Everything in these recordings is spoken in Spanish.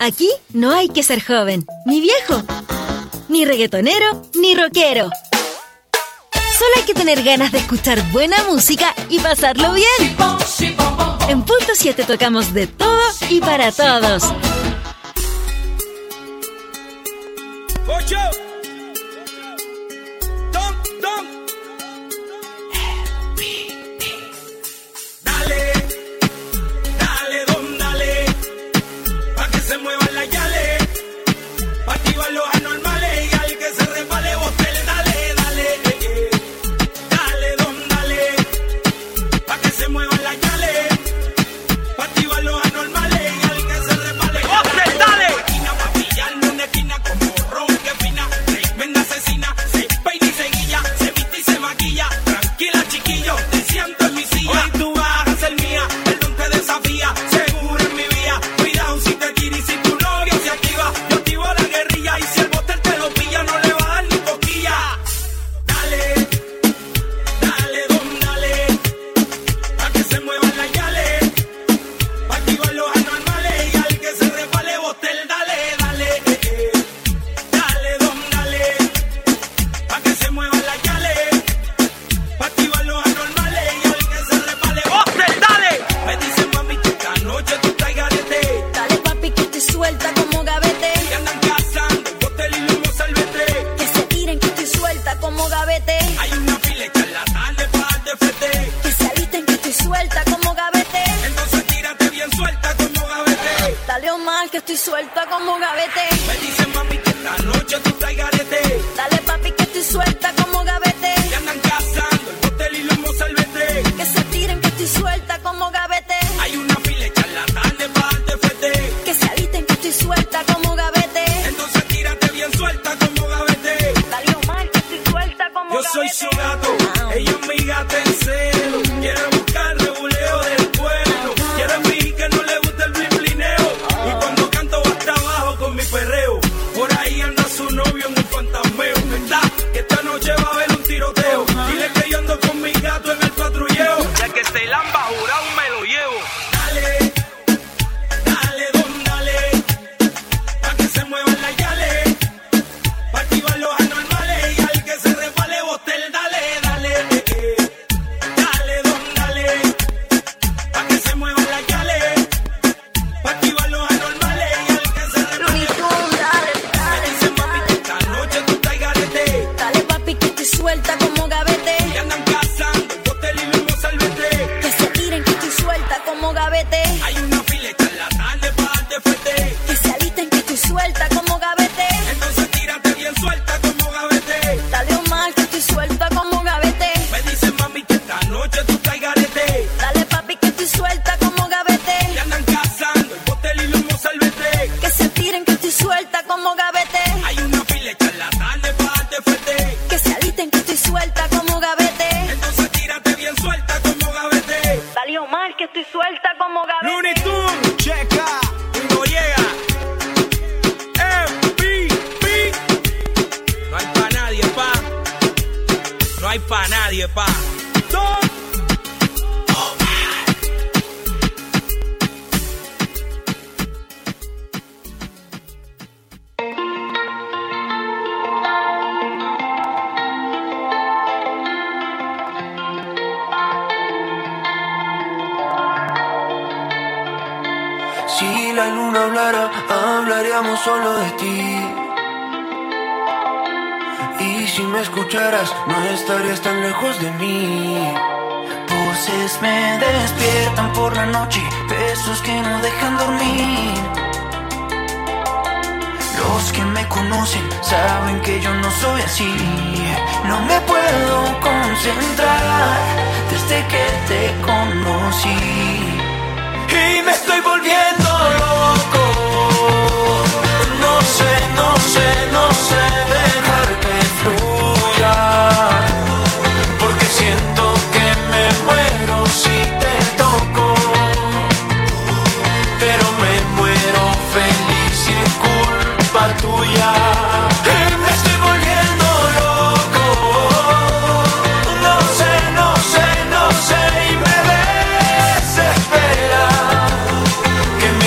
Aquí no hay que ser joven, ni viejo, ni reggaetonero, ni rockero. Solo hay que tener ganas de escuchar buena música y pasarlo bien. En Punto 7 tocamos de todo y para todos. Ocho. Dale, dale, don, dale, pa' que se muevan las yales, pa' activar los anormales y al que se resbale botel, dale, dale, dale, don, dale, pa' que se muevan las yales, pa' activar los anormales y al que se resbale botel, dale. Esquina pa' pillarle una esquina como ron que fina, tremenda asesina, se peina y se guilla, se viste y se maquilla, tranquila chiquillo, te siento en mi silla. Hoy tú vas a ser mía, el don te desafía, seguro en mi vía, cuidado si te tira y si tu novio se activa, yo activo la guerrilla y si el botel te lo pilla no le va a dar ni coquilla. Dale, dale, don, dale, pa' que se muevan las yales, pa' activar los anormales y al que se resbale botel, dale, dale, dale, don, dale, pa' que se muevan las yales, pa' activar los anormales y al que se resbale botel, dale. Me dicen mami que esta noche tú estás garete, Dale papi que estoy suelta como gavete. que andan cazando botel y luego salvete. Que se tiren que estoy suelta como gavete. Hay una fila hecha en la tarde para darte fete, Que se alisten que estoy suelta como gavete. entonces tírate bien suelta como gavete. Dale Omar que estoy suelta como gavete. Me dicen mami que esta noche tú estás garete, Dale papi que estoy suelta como gavete. que andan cazando el botel y luego salvete. Que se tiren que estoy suelta como gavete. Hay una fila hecha en la tarde para darte fete, Que se alisten que estoy suelta como gavete. entonces tírate bien suelta como gavete. Dale Omar que estoy suelta como Yo gavete. soy su gato, ella es mi gata en celo. Quiere buscar reguleo del pueblo, quiere fingir que no le gusta el blineo. Y cuando canto va hasta abajo con mi perreo. Por ahí anda su novio en un fantasmeo, ¿verdad? Que esta noche va a haber un tiroteo. Dile que yo ando con mi gato en el patrulleo. Ya que se lamba jurado me lo llevo. Dale, dale, don, dale, pa' que se muevan las yales, pa' activar los anormales y al que se resbale botel, dale, dale, dale, don, dale, pa' que se muevan las yales, pa' activar los anormales y al que se resbale Dale, me dicen mami que esta noche tú estás garete, dale papi que estoy suelta como gavete. que andan cazando el botel y luego salvete. Que se tiren que estoy suelta como gavete. Hay una fila hecha en la tarde para darte fete, Que se alisten que estoy suelta como gavete. entonces tírate bien suelta como gavete. Dale Omar que estoy suelta como gavete. Me dicen mami que esta noche tú estás garete, Dale papi que estoy suelta como gavete. que andan cazando el botel y luego salvete. Que se tiren que estoy suelta como gavete. Hay una fila hecha en la tarde para darte fete, Que se alisten que estoy suelta como gavete. entonces tírate bien suelta como gavete. Dale Omar que estoy suelta como gavete. Looney Tunes, checa, y no llega. MVP. No hay pa' nadie, pa. No hay pa' nadie, pa. Don Si la luna hablara, hablaríamos solo de ti. Y si me escucharas, no estarías tan lejos de mí. Voces me despiertan por la noche, besos que no dejan dormir. Los que me conocen saben que yo no soy así. No me puedo concentrar desde que te conocí. Y me estoy volviendo loco. No sé dejar que fluya, porque siento que me muero si te toco, pero me muero feliz sin culpa tuya. Y me estoy volviendo loco. No sé, y me desespera que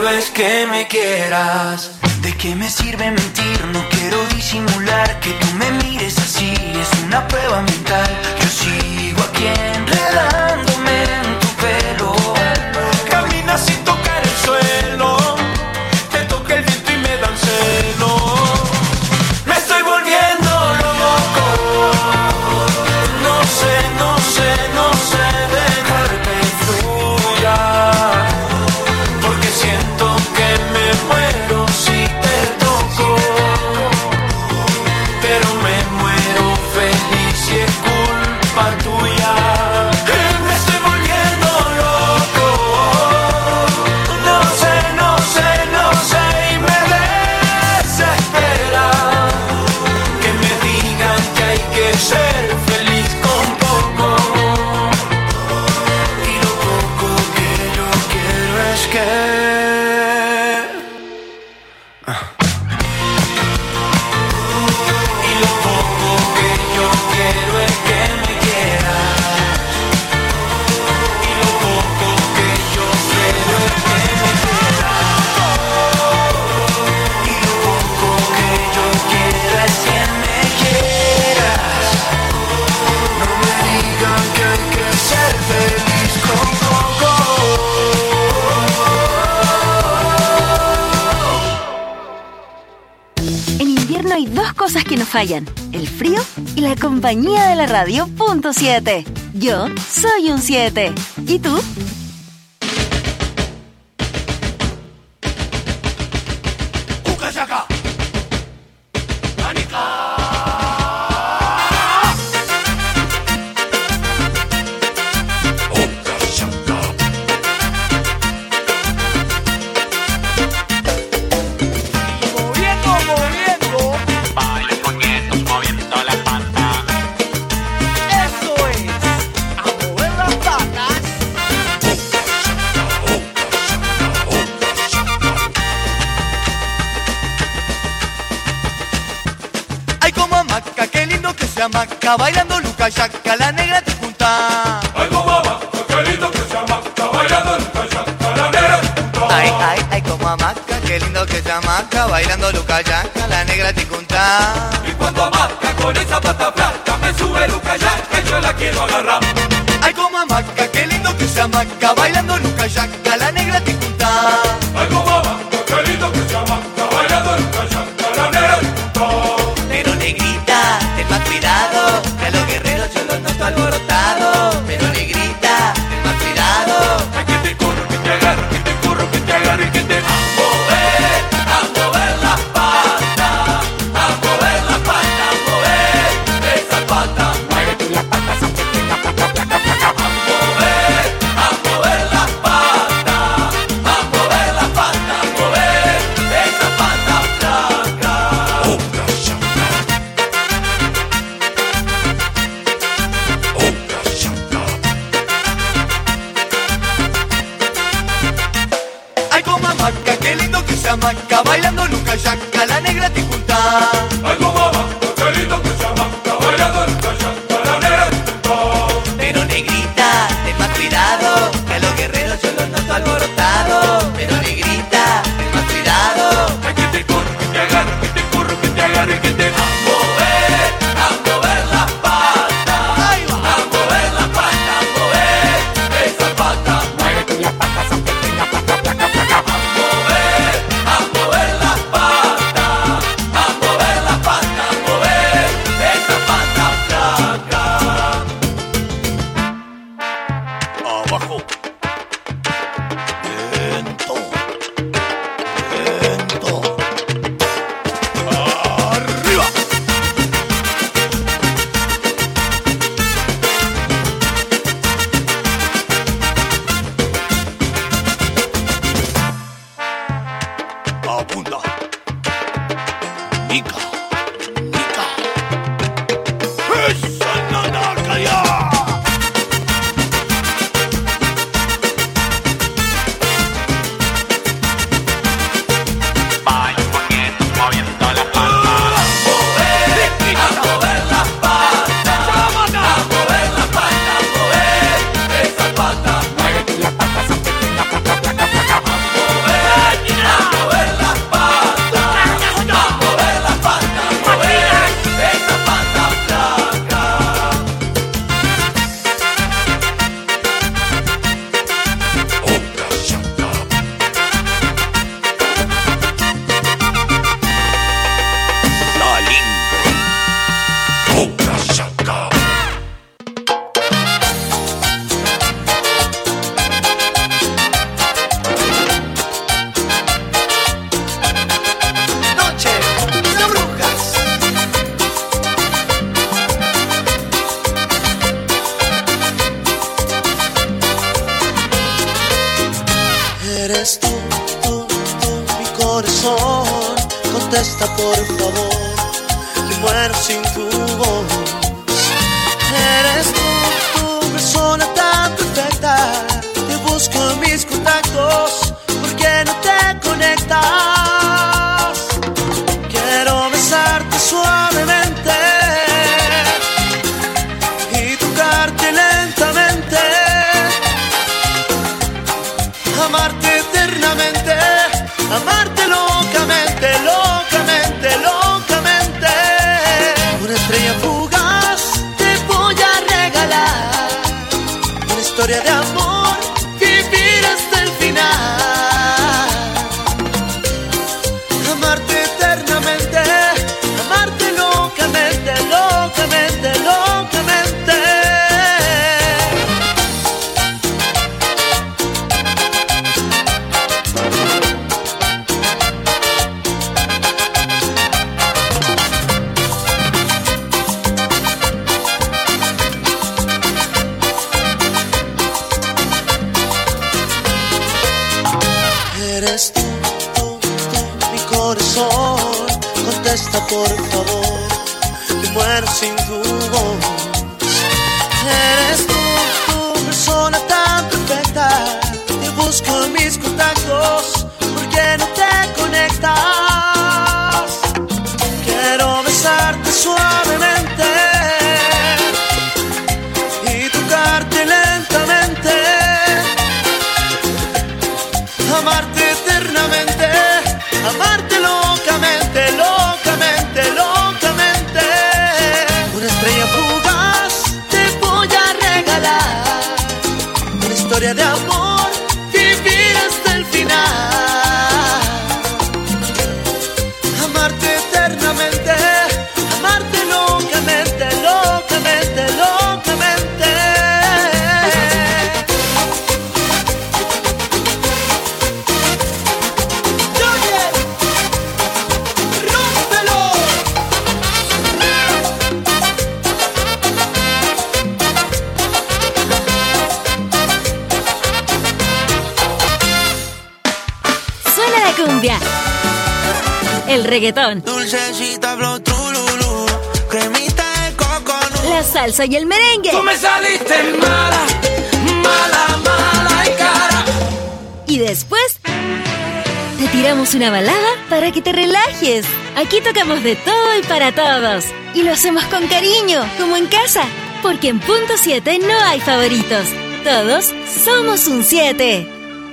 quiero es que me quieras. ¿De qué me sirve mentir? No quiero disimular. Que tú me mires así es una prueba mental. Yo sigo aquí enredándome en tu pelo. Camina sin tocar el suelo. Te toca el viento y me dan celos. Me estoy volviendo loco. No sé, no sé, no sé dejar que fluya. Porque siento que me muero si te toco. Pero me muero feliz si es culpa tuya. Me estoy volviendo loco. No sé, no sé, no sé y me desespera que me digan que hay que ser feliz con poco. Y lo poco que yo quiero es que y lo poco que yo quiero es que me quieras. Y lo poco que yo quiero es que me quieras. Y lo poco que yo quiero es que me quieras. No me digan que hay que ser feliz con poco. En invierno hay dos cosas que no fallan: el frío y la compañía de la radio. Punto 7. Yo soy un 7. ¿Y tú? Baile con nietos moviendo la pata. Eso es, a mover las patas. Ay, como hamaca, qué lindo que se hamaca, bailando Luca Yaca, la negra te junta. Ay, como hamaca, qué lindo que se hamaca, bailando Luca Yaca, la negra te junta. Ay, ay, ay, como hamaca, qué lindo que se hamaca, bailando Luca Yaca, la negra te junta. Y cuando hamaca con esa pata flaca, me sube Luca Yaca y yo la quiero agarrar. Ay, como hamaca, qué lindo que se hamaca, bailando Luca Yaca, la negra te junta. Ay, como hamaca, qué lindo que se hamaca, bailando Luca Yaca, la negra te junta. Pero negrita, ten más cuidado, que a los guerreros yo los noto alborotados. Pero negrita, ten más cuidado. Ay, que te corro, que te agarro, que te corro, que te agarro y que te a mover las patas, a mover las patas, a mover esas patas. Muévete las patas aunque tenga placa, placa, placa. A mover las patas, a mover las patas, a mover esas patas flacas. Ay, como hamaca, qué lindo que se hamaca, bailando Luca Yaca, la negra te junta. Ay, como hamaca, qué lindo que se hamaca, bailando Luca Yaca, la negra te junta. Pero negrita, ten más cuidado, que a los guerreros yo los noto alborotados. Pero negrita, ten más cuidado. Ay, que te corro, que te agarro, que te corro, que te agarro y que te a mover las patas, Ahí va. a mover las patas, a mover esas patas. Muévete las patas aunque tenga placa, placa, placa. A mover las patas, a mover las patas, a mover esas patas flacas. Abajo. Lento. Lento. Arriba. Apunta. Nica. Nica. ¡Esa nanacaria! Baile con nietos moviendo la pata. A mover las patas, a mover las patas, a mover esas patas. Muévete las patas aunque tenga placa, placa, placa. A mover corazón, contesta por favor, me muero sin tu voz. Eres tú, persona tan perfecta, te busco en mis contactos, ¿por qué no te conectas? Quiero besarte suavemente y tocarte lentamente, amarte eternamente, amarte locamente, locamente, locamente. Una estrella fugaz te voy a regalar, una historia de amor, vivir hasta el final. Amarte eternamente, amarte locamente, locamente, locamente. Eres tú, mi corazón, contesta por favor, me muero sin tu voz. Eres tú, persona tan perfecta, te busco en mis contactos, ¿por qué no te conectas? Quiero besarte suavemente y tocarte lentamente, amarte eternamente, amarte locamente, locamente, locamente. Una estrella fugaz te voy a regalar, una historia de amor, vivir hasta el final. Amarte eternamente, amarte locamente, locamente, locamente. Suena la cumbia, el reggaetón, Dulcecita, flow, trululú, cremita de coconut. la salsa y el merengue. Tú me saliste mala, mala, mala y cara. Y después te tiramos una balada para que te relajes. Aquí tocamos de todo y para todos. Y lo hacemos con cariño, como en casa. Porque en Punto 7 no hay favoritos. Todos somos un 7.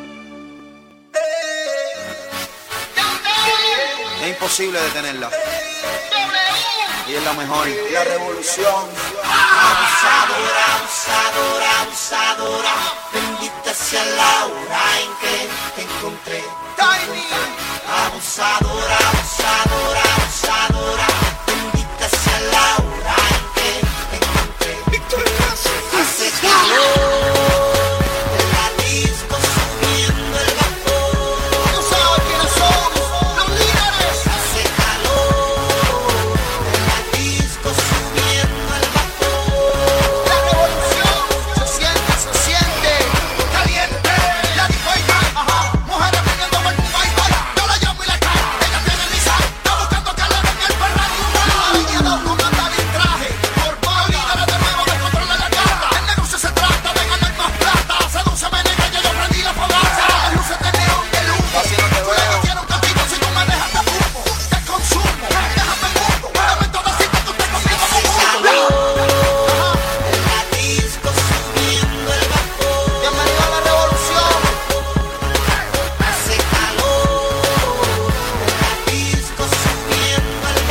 Es imposible detenerla. Y es la mejor. La revolución. Abusadora, abusadora, abusadora, bendita sea la hora en que te encontré. Abusadora, abusadora, abusadora, bendita sea la hora en que te encontré. Hace calor en la disco subiendo el vapor. No sabes quiénes somos, los líderes. Hace calor en la disco subiendo el vapor. La revolución se siente caliente. La disco ahí está, mujeres pidiendo por tu bye. Yo la llamo y la cae, ella tiene lisa. Está buscando calor en el Ferrari. La línea 2 comanda el traje. Por favor, líderes de nuevo que controla la gata. El negocio se trata de ganar más plata. Sedúceme negra, ya yo prendí la fogata. Las luces de neón de luz. Tú le metieron castigo si tú me dejas de fumo. Te consumo, déjame mundo. Dame toda cita, tú te conmigo como mundo. En la disco subiendo el vapor. Bienvenido a la revolución. Hace calor en la disco subiendo el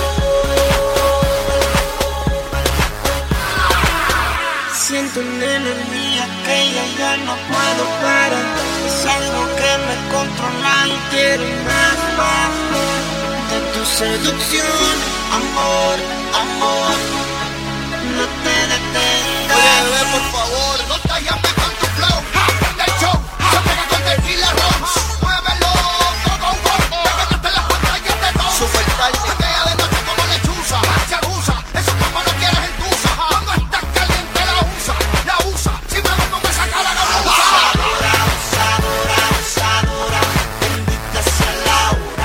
vapor. Siento una energía que ya no puedo parar. Es algo que me controla y quiero más, más. De tu seducción, amor, amor. No te detengas. Oye, bebé, por favor, no te llames con tu flow. Del show, se pega con tequila roja. Muévelo, todo un poco. Te ganaste las pantallas de todo. Super tarde. Aquella de noche como lechuza. Se abusa, eso como no quieres en tusa. Cuando estás caliente la usa. Si me ves con esa cara no me usa. Abusadora, abusadora, abusadora, bendita sea la hora.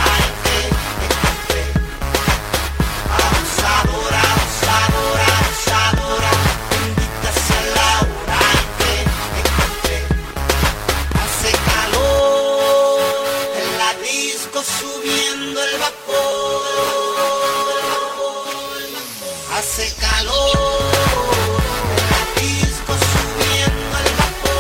disco subiendo el vapor. Hace calor. El disco subiendo el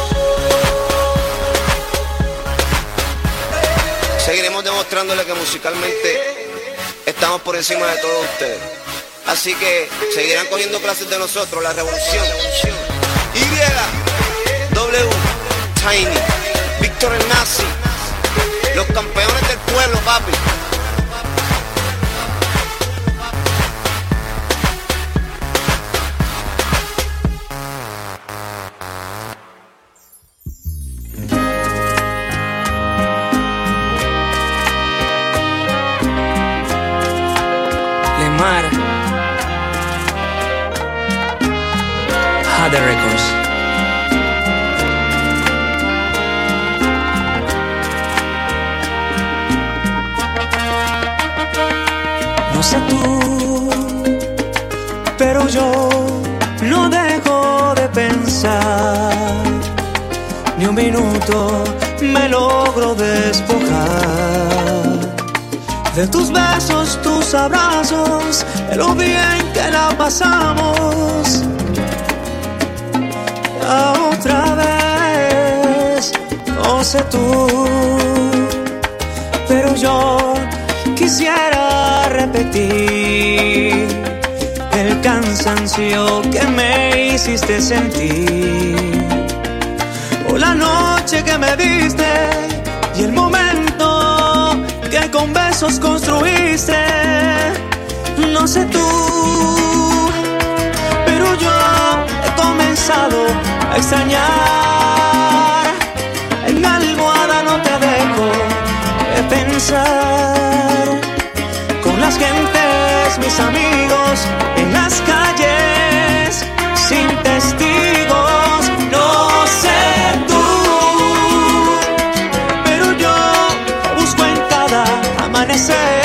vapor. Seguiremos demostrándole que musicalmente estamos por encima de todos ustedes. Así que seguirán cogiendo clases de nosotros, la revolución. Y, W, Tiny, Víctor el Nazi, los campeones del pueblo, papi. Lemar, Hada Records. No sé tú, pero yo no dejo de pensar. Ni un minuto me logro despojar de tus besos, tus abrazos, de lo bien que la pasamos. La otra vez, no sé tú, pero yo quisiera repetir el cansancio que me hiciste sentir, o la noche que me diste y el momento que con besos construiste. No sé tú, pero yo he comenzado a extrañar. En mi almohada no te dejo de pensar, con las gentes, mis amigos, en las calles, sin testigos. No sé tú, pero yo busco en cada amanecer.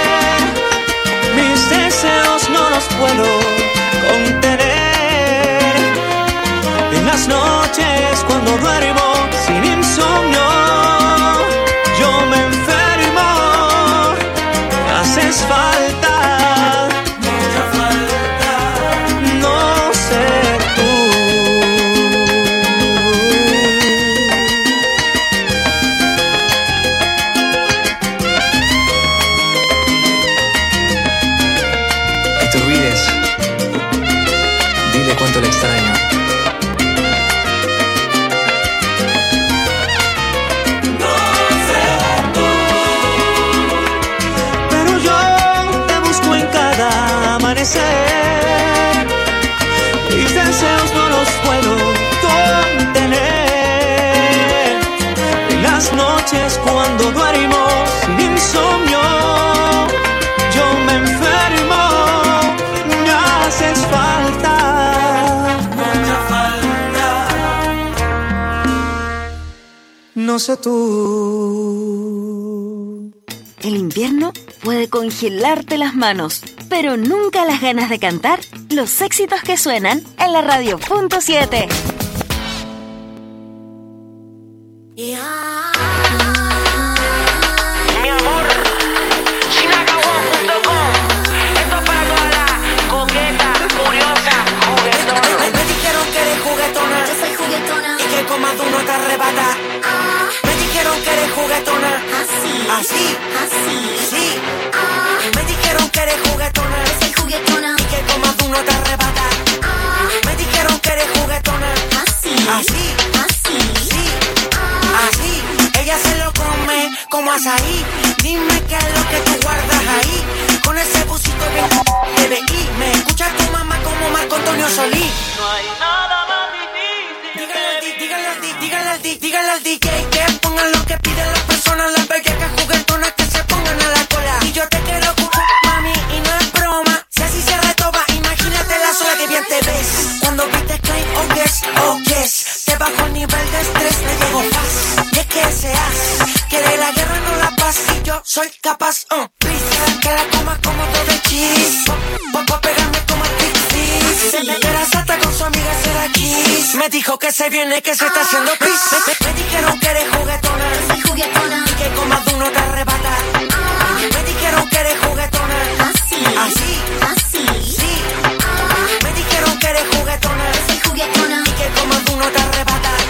Mis deseos no los puedo contener. En las noches cuando duermo sin insomnio, yo me enfermo. Me haces falta, mucha falta. No sé tú. No te olvides, dile cuánto le extraño. Pero yo te busco en cada amanecer. Mis deseos no los puedo contener. En las noches cuando duermo sin insomnio, yo me enfermo. Me haces falta, mucha falta. No sé tú. El invierno puede congelarte las manos, pero nunca las ganas de cantar los éxitos que suenan en la radio.7. Mi amor, Chinacabón.com. Esto es para toda la coqueta, curiosa, juguetona. Me dijeron que eres juguetona. Yo soy juguetona. Y que comas tú no te arrebata. Me dijeron que eres juguetona. Así, Así, así. sí. Me dijeron que eres juguetona. Yo soy juguetona. Y que comas tú no te arrebata. Me dijeron que eres juguetona. Así, Así, así. sí. Así, ella se lo come como azaí. Dime qué es lo que tú guardas ahí. Con ese busito bien TVI. Me escucha tu mamá como Marco Antonio Solís. No hay nada más difícil. Dígale al DJ que pongan lo que piden las personas, las bellas juguetonas que se pongan a la cola. Y yo te quiero mami, y no es broma. Si así se retoba, imagínate la sola que bien te ves. Cuando viste Klein, oh yes, te bajo el nivel de estrés, me llego fast. Y es que seas, quiere la guerra, no la paz. Y yo soy capaz, please, que la comas como todo el cheese. Pa' pegarme como el Big Fish. Se me hasta con su amiga será Kiss. Me dijo que se viene, que se está haciendo pis. Me dijeron que eres juguetona. Yo soy juguetona. Y que comas tú no te arrebata. no te arrebata.